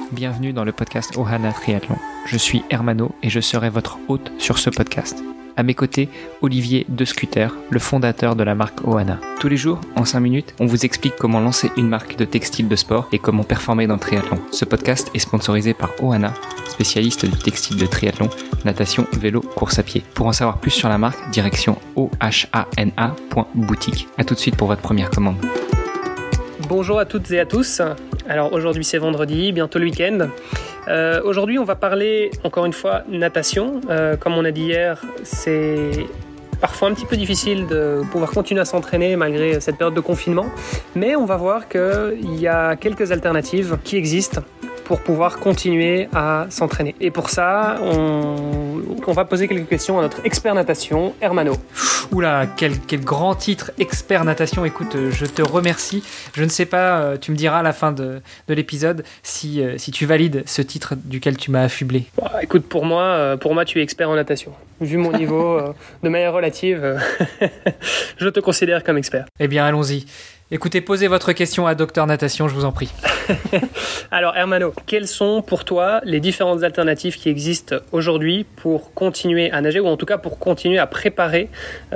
bienvenue dans le podcast Ohana Triathlon. Je suis Hermano et je serai votre hôte sur ce podcast. À mes côtés, Olivier De Scuter, le fondateur de la marque Ohana. Tous les jours, en 5 minutes, on vous explique comment lancer une marque de textile de sport et comment performer dans le triathlon. Ce podcast est sponsorisé par Ohana, spécialiste du textile de triathlon, natation, vélo, course à pied. Pour en savoir plus sur la marque, direction ohana.boutique. A tout de suite pour votre première commande. Bonjour à toutes et à tous. Alors aujourd'hui c'est vendredi, bientôt le week-end. Aujourd'hui on va parler encore une fois natation. Comme on a dit hier, c'est parfois un petit peu difficile de pouvoir continuer à s'entraîner malgré cette période de confinement. Mais on va voir qu'il y a quelques alternatives qui existent pour pouvoir continuer à s'entraîner. Et pour ça, on va poser quelques questions à notre expert natation, Hermano. Oula, quel grand titre, expert natation. Écoute, je te remercie. Je ne sais pas, tu me diras à la fin de l'épisode si tu valides ce titre duquel tu m'as affublé. Bah, écoute, pour moi, tu es expert en natation. Vu mon niveau, de manière relative, je te considère comme expert. Eh bien, allons-y. Écoutez, posez votre question à Docteur Natation, je vous en prie. Alors Hermano, quelles sont pour toi les différentes alternatives qui existent aujourd'hui pour continuer à nager, ou en tout cas pour continuer à préparer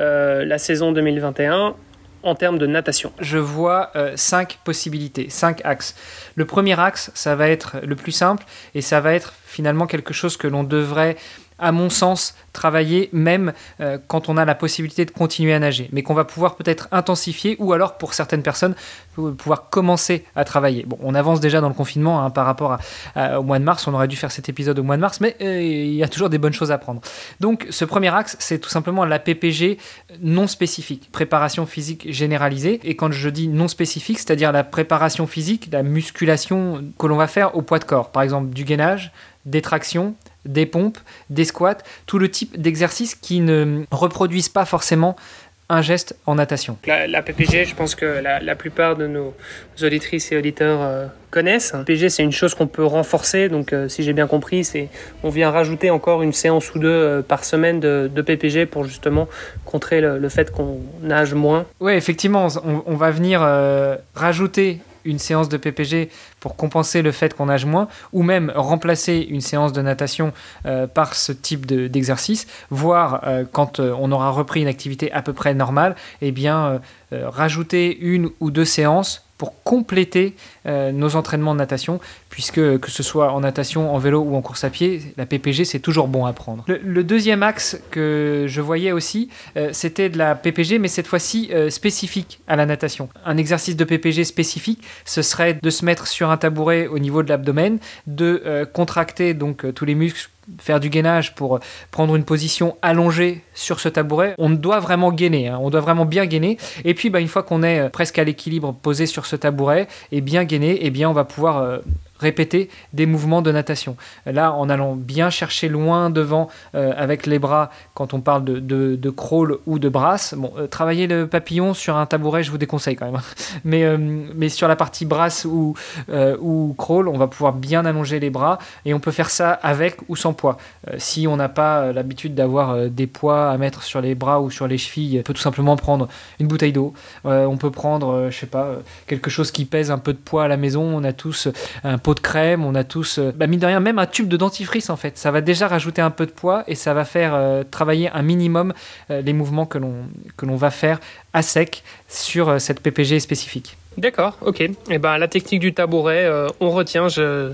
la saison 2021 en termes de natation? Je vois 5 possibilités, 5 axes. Le premier axe, ça va être le plus simple et ça va être finalement quelque chose que l'on devrait, à mon sens, travailler même quand on a la possibilité de continuer à nager, mais qu'on va pouvoir peut-être intensifier ou alors pour certaines personnes pouvoir commencer à travailler. Bon, on avance déjà dans le confinement par rapport au mois de mars, on aurait dû faire cet épisode au mois de mars, mais il y a toujours des bonnes choses à prendre. Donc ce premier axe, c'est tout simplement la PPG non spécifique, préparation physique généralisée, et quand je dis non spécifique, c'est-à-dire la préparation physique, la musculation que l'on va faire au poids de corps, par exemple du gainage, des tractions, des pompes, des squats, tout le type d'exercices qui ne reproduisent pas forcément un geste en natation. La PPG, je pense que la plupart de nos auditrices et auditeurs connaissent. La PPG, c'est une chose qu'on peut renforcer, donc si j'ai bien compris, on vient rajouter encore une séance ou deux par semaine de PPG pour justement contrer le fait qu'on nage moins. Oui, effectivement, on va venir rajouter une séance de PPG pour compenser le fait qu'on nage moins, ou même remplacer une séance de natation par ce type d'exercice, voire quand on aura repris une activité à peu près normale, eh bien, rajouter une ou deux séances pour compléter nos entraînements de natation, puisque que ce soit en natation, en vélo ou en course à pied, la PPG, c'est toujours bon à prendre. Le deuxième axe que je voyais aussi, c'était de la PPG, mais cette fois-ci spécifique à la natation. Un exercice de PPG spécifique, ce serait de se mettre sur un tabouret au niveau de l'abdomen, de contracter donc tous les muscles, faire du gainage pour prendre une position allongée sur ce tabouret. On doit vraiment gainer, on doit vraiment bien gainer. Et puis une fois qu'on est presque à l'équilibre posé sur ce tabouret et bien gainé, eh bien on va pouvoir répéter des mouvements de natation. Là, en allant bien chercher loin devant avec les bras, quand on parle de crawl ou de brasse, travailler le papillon sur un tabouret, je vous déconseille quand même. Mais sur la partie brasse ou crawl, on va pouvoir bien allonger les bras et on peut faire ça avec ou sans poids. Si on n'a pas l'habitude d'avoir des poids à mettre sur les bras ou sur les chevilles, on peut tout simplement prendre une bouteille d'eau. On peut prendre, quelque chose qui pèse un peu de poids à la maison. On a tous un pot de crème, on a tous, mine de rien, même un tube de dentifrice en fait. Ça va déjà rajouter un peu de poids et ça va faire travailler un minimum les mouvements que l'on va faire à sec sur cette PPG spécifique. D'accord, ok. Et la technique du tabouret, on retient,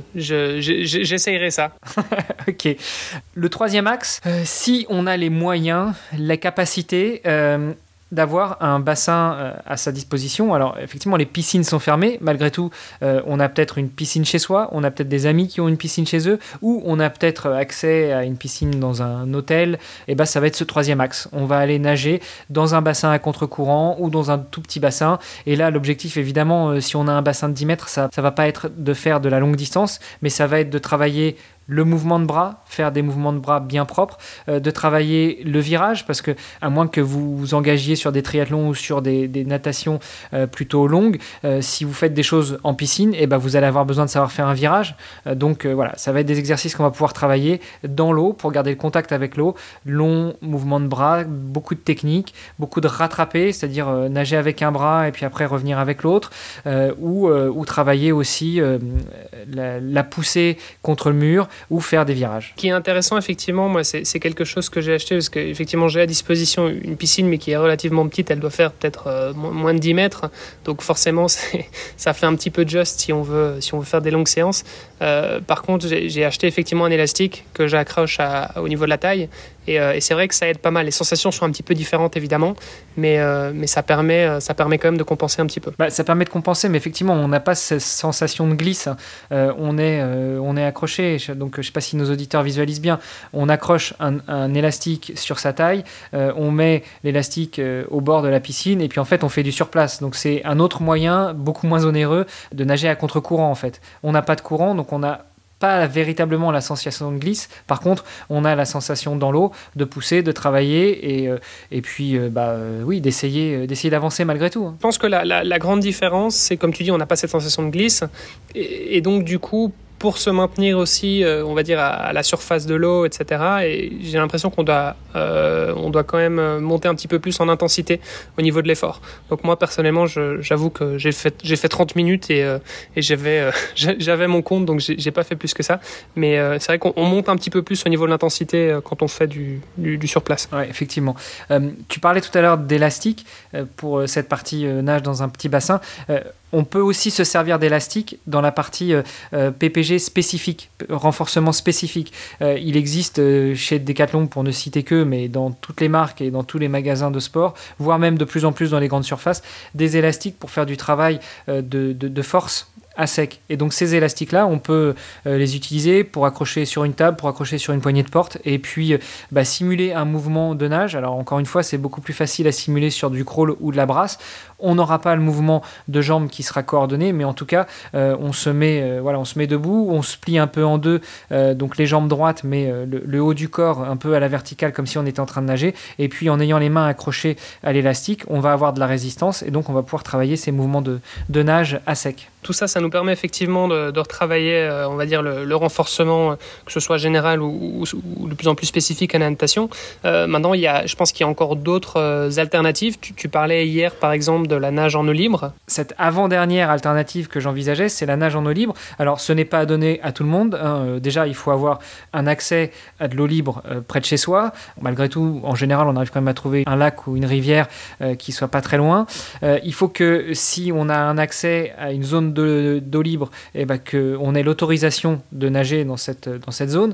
j'essayerai ça. Ok. Le troisième axe, si on a les moyens, la capacité d'avoir un bassin à sa disposition. Alors effectivement, les piscines sont fermées. Malgré tout, on a peut-être une piscine chez soi, on a peut-être des amis qui ont une piscine chez eux, ou on a peut-être accès à une piscine dans un hôtel. Et ça va être ce troisième axe. On va aller nager dans un bassin à contre-courant ou dans un tout petit bassin. Et là, l'objectif, évidemment, si on a un bassin de 10 mètres, ça va pas être de faire de la longue distance, mais ça va être de travailler le mouvement de bras, faire des mouvements de bras bien propres, de travailler le virage, parce que à moins que vous vous engagiez sur des triathlons ou sur des natations plutôt longues, si vous faites des choses en piscine, vous allez avoir besoin de savoir faire un virage. Donc voilà, ça va être des exercices qu'on va pouvoir travailler dans l'eau pour garder le contact avec l'eau, long mouvement de bras, beaucoup de techniques, beaucoup de rattraper, c'est-à-dire nager avec un bras et puis après revenir avec l'autre, ou travailler aussi la pousser contre le mur ou faire des virages. Ce qui est intéressant, effectivement, moi, c'est quelque chose que j'ai acheté parce qu'effectivement, j'ai à disposition une piscine, mais qui est relativement petite. Elle doit faire peut-être moins de 10 mètres. Donc, forcément, ça fait un petit peu just si on veut faire des longues séances. Par contre, j'ai acheté effectivement un élastique que j'accroche au niveau de la taille. Et c'est vrai que ça aide pas mal. Les sensations sont un petit peu différentes, évidemment, mais ça permet quand même de compenser un petit peu. Ça permet de compenser, mais effectivement, on n'a pas cette sensation de glisse. On est accroché. Donc, je ne sais pas si nos auditeurs visualisent bien. On accroche un élastique sur sa taille. On met l'élastique au bord de la piscine et puis en fait, on fait du surplace. Donc, c'est un autre moyen, beaucoup moins onéreux, de nager à contre-courant, en fait. On n'a pas de courant, donc on n'a pas véritablement la sensation de glisse. Par contre, on a la sensation dans l'eau de pousser, de travailler et puis oui, d'essayer d'avancer malgré tout. Je pense que la grande différence, c'est comme tu dis, on n'a pas cette sensation de glisse et donc du coup, pour se maintenir aussi, on va dire, à la surface de l'eau, etc. Et j'ai l'impression qu'on doit quand même monter un petit peu plus en intensité au niveau de l'effort. Donc moi, personnellement, j'avoue que j'ai fait 30 minutes et j'avais mon compte, donc j'ai pas fait plus que ça. Mais c'est vrai qu'on monte un petit peu plus au niveau de l'intensité quand on fait du surplace. Ouais, effectivement. Tu parlais tout à l'heure d'élastique pour cette partie nage dans un petit bassin. On peut aussi se servir d'élastique dans la partie PPG spécifique, renforcement spécifique. Il existe chez Decathlon, pour ne citer que, mais dans toutes les marques et dans tous les magasins de sport, voire même de plus en plus dans les grandes surfaces, des élastiques pour faire du travail de force à sec. Et donc ces élastiques-là, on peut les utiliser pour accrocher sur une table, pour accrocher sur une poignée de porte, et puis simuler un mouvement de nage. Alors encore une fois, c'est beaucoup plus facile à simuler sur du crawl ou de la brasse. On n'aura pas le mouvement de jambes qui sera coordonné, mais en tout cas, on se met debout, on se plie un peu en deux, donc les jambes droites, mais le haut du corps un peu à la verticale, comme si on était en train de nager. Et puis en ayant les mains accrochées à l'élastique, on va avoir de la résistance, et donc on va pouvoir travailler ces mouvements de nage à sec. Tout ça, ça nous permet effectivement de retravailler, on va dire, le renforcement, que ce soit général ou de plus en plus spécifique à la natation. Maintenant, je pense qu'il y a encore d'autres alternatives. Tu parlais hier, par exemple, de la nage en eau libre. Cette avant-dernière alternative que j'envisageais, c'est la nage en eau libre. Alors, ce n'est pas à donner à tout le monde. Déjà, il faut avoir un accès à de l'eau libre près de chez soi. Malgré tout, en général, on arrive quand même à trouver un lac ou une rivière qui soit pas très loin. Il faut que si on a un accès à une zone d'eau libre, qu'on ait l'autorisation de nager dans cette zone.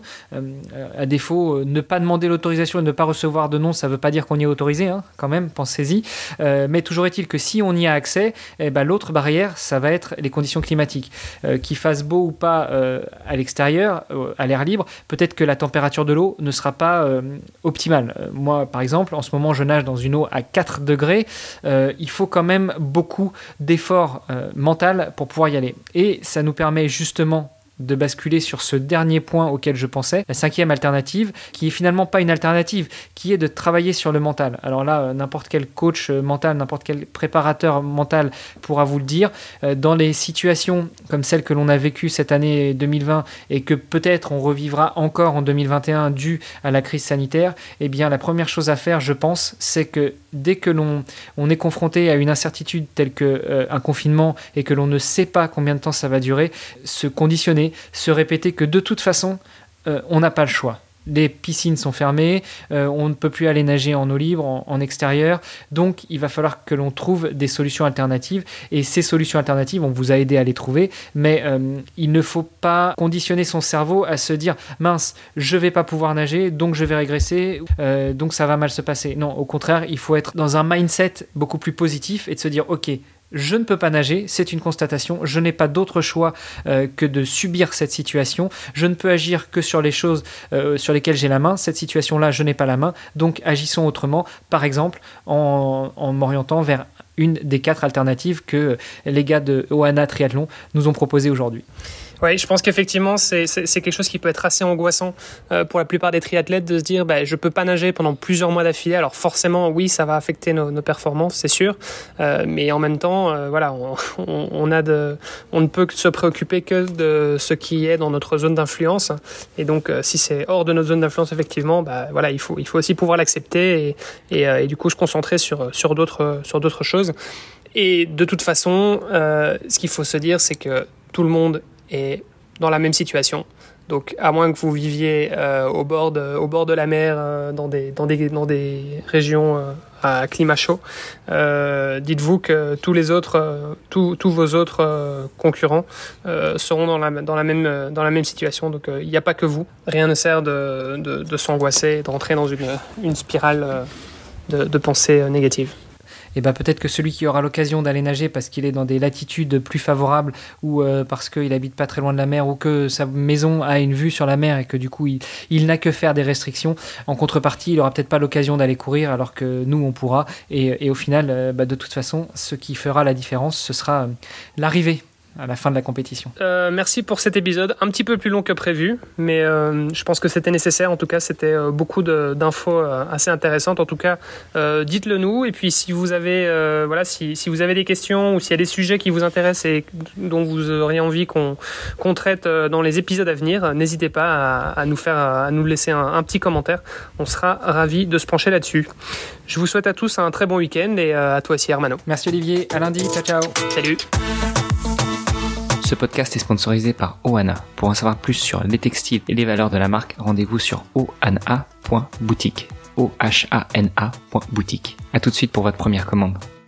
À défaut, ne pas demander l'autorisation et ne pas recevoir de nom, ça ne veut pas dire qu'on y est autorisé, quand même, pensez-y. Mais toujours est-il que si on y a accès, l'autre barrière, ça va être les conditions climatiques. Qu'il fasse beau ou pas à l'extérieur, à l'air libre, peut-être que la température de l'eau ne sera pas optimale. Moi, par exemple, en ce moment, je nage dans une eau à 4 degrés. Il faut quand même beaucoup d'efforts mental pour pouvoir y aller. Et ça nous permet justement de basculer sur ce dernier point auquel je pensais, la 5e alternative, qui est finalement pas une alternative, qui est de travailler sur le mental. Alors là, n'importe quel coach mental, n'importe quel préparateur mental pourra vous le dire. Dans les situations comme celles que l'on a vécues cette année 2020 et que peut-être on revivra encore en 2021 dû à la crise sanitaire, eh bien la première chose à faire, je pense, c'est que dès que l'on est confronté à une incertitude telle qu'un confinement et que l'on ne sait pas combien de temps ça va durer, se conditionner, se répéter que de toute façon, on n'a pas le choix. Les piscines sont fermées, on ne peut plus aller nager en eau libre, en extérieur, donc il va falloir que l'on trouve des solutions alternatives, et ces solutions alternatives, on vous a aidé à les trouver, mais il ne faut pas conditionner son cerveau à se dire « mince, je ne vais pas pouvoir nager, donc je vais régresser, donc ça va mal se passer ». Non, au contraire, il faut être dans un mindset beaucoup plus positif et de se dire « ok, je ne peux pas nager, c'est une constatation, je n'ai pas d'autre choix que de subir cette situation, je ne peux agir que sur les choses sur lesquelles j'ai la main, cette situation-là, je n'ai pas la main, donc agissons autrement, par exemple en m'orientant vers une des 4 alternatives que les gars de Ohana Triathlon nous ont proposées aujourd'hui. Oui, je pense qu'effectivement, c'est quelque chose qui peut être assez angoissant pour la plupart des triathlètes de se dire je peux pas nager pendant plusieurs mois d'affilée. Alors forcément, oui, ça va affecter nos performances, c'est sûr. Mais en même temps, on ne peut se préoccuper que de ce qui est dans notre zone d'influence. Et donc, si c'est hors de notre zone d'influence, effectivement, il faut aussi pouvoir l'accepter et du coup se concentrer sur d'autres choses. Et de toute façon, ce qu'il faut se dire, c'est que tout le monde est dans la même situation. Donc, à moins que vous viviez au bord de la mer, dans des régions à climat chaud, dites-vous que tous vos autres concurrents seront dans la même situation. Donc, il n'y a pas que vous. Rien ne sert de s'angoisser, de rentrer dans une spirale de pensées négatives. Et ben peut-être que celui qui aura l'occasion d'aller nager parce qu'il est dans des latitudes plus favorables ou parce qu'il habite pas très loin de la mer ou que sa maison a une vue sur la mer et que du coup il n'a que faire des restrictions, en contrepartie il aura peut-être pas l'occasion d'aller courir alors que nous on pourra et au final de toute façon ce qui fera la différence ce sera l'arrivée à la fin de la compétition. Merci pour cet épisode, un petit peu plus long que prévu, mais je pense que c'était nécessaire. En tout cas, c'était beaucoup d'infos assez intéressantes. En tout cas, dites-le nous. Et puis, si vous avez, si vous avez des questions ou s'il y a des sujets qui vous intéressent et dont vous auriez envie qu'on traite dans les épisodes à venir, n'hésitez pas à nous laisser un petit commentaire. On sera ravis de se pencher là-dessus. Je vous souhaite à tous un très bon week-end et à toi aussi, Hermano. Merci Olivier. À lundi. Ciao, ciao. Salut. Ce podcast est sponsorisé par Ohana. Pour en savoir plus sur les textiles et les valeurs de la marque, rendez-vous sur ohana.boutique. ohana.boutique. À tout de suite pour votre première commande.